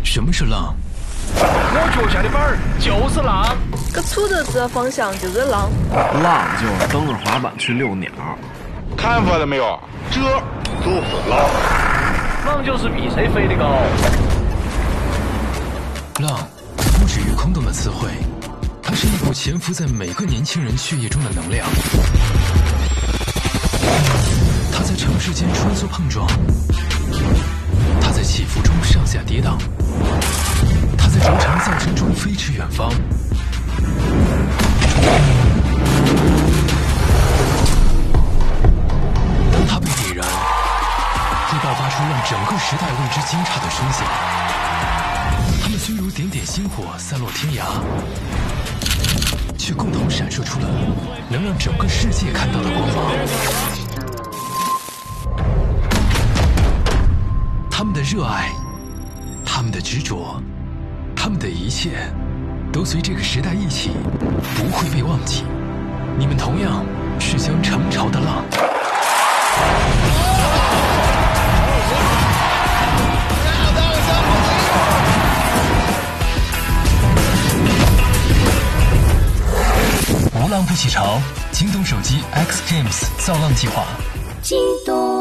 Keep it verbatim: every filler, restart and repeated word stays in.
什么是浪？ 我脚下的板儿就是浪。 这杵着指的方向就是浪。 浪就是蹬着滑板去遛鸟。 看出来了没有？这就是浪。 浪就是比谁飞得高。 浪不止于空洞的词汇，它是一股潜伏在每个年轻人血液中的能量。它在城市间穿梭碰撞，它在起伏中上下跌宕，它在轴承噪声中飞驰远方。当它被点燃，会爆发出让整个时代为之惊诧的声响。它们虽如点点星火散落天涯，却共同闪烁出了能让整个世界看到的光芒。他们的热爱，他们的执着，他们的一切，都随这个时代一起，不会被忘记。你们同样是将成潮的浪。无浪不起潮，京东手机 X Games 造浪计划。 激动。